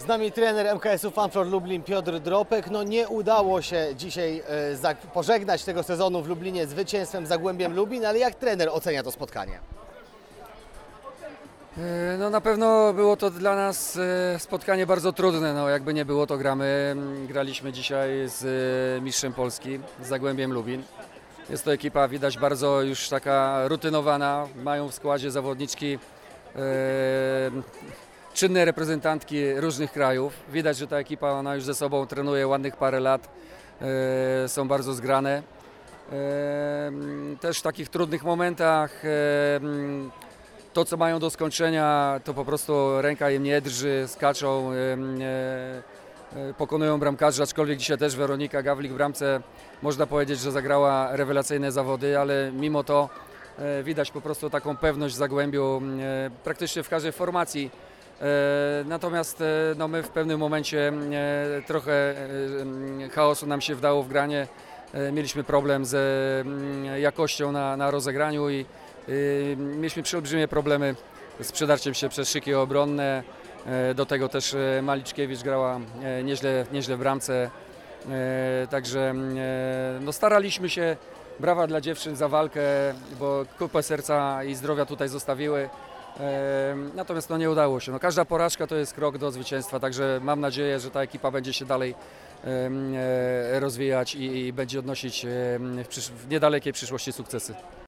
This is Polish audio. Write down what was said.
Z nami trener MKS-u Fanflor Lublin Piotr Dropek. No nie udało się dzisiaj pożegnać tego sezonu w Lublinie zwycięstwem z Zagłębiem Lubin, ale jak trener ocenia to spotkanie? No na pewno było to dla nas spotkanie bardzo trudne, no jakby nie było to graliśmy dzisiaj z mistrzem Polski, z Zagłębiem Lubin. Jest to ekipa widać bardzo już taka rutynowana, mają w składzie zawodniczki, czynne reprezentantki różnych krajów. Widać, że ta ekipa ona już ze sobą trenuje ładnych parę lat, są bardzo zgrane. Też w takich trudnych momentach to, co mają do skończenia, to po prostu ręka im nie drży, skaczą, pokonują bramkarzy, aczkolwiek dzisiaj też Weronika Gawlik w bramce, można powiedzieć, że zagrała rewelacyjne zawody, ale mimo to widać po prostu taką pewność w Zagłębiu praktycznie w każdej formacji. Natomiast no, my w pewnym momencie trochę chaosu nam się wdało w granie, mieliśmy problem z jakością na rozegraniu i mieliśmy olbrzymie problemy z przedarciem się przez szyki obronne. Do tego też Maliczkiewicz grała nieźle w bramce. Także no staraliśmy się. Brawa dla dziewczyn za walkę, bo kupę serca i zdrowia tutaj zostawiły. Natomiast no nie udało się. No, każda porażka to jest krok do zwycięstwa, także mam nadzieję, że ta ekipa będzie się dalej rozwijać i będzie odnosić w niedalekiej przyszłości sukcesy.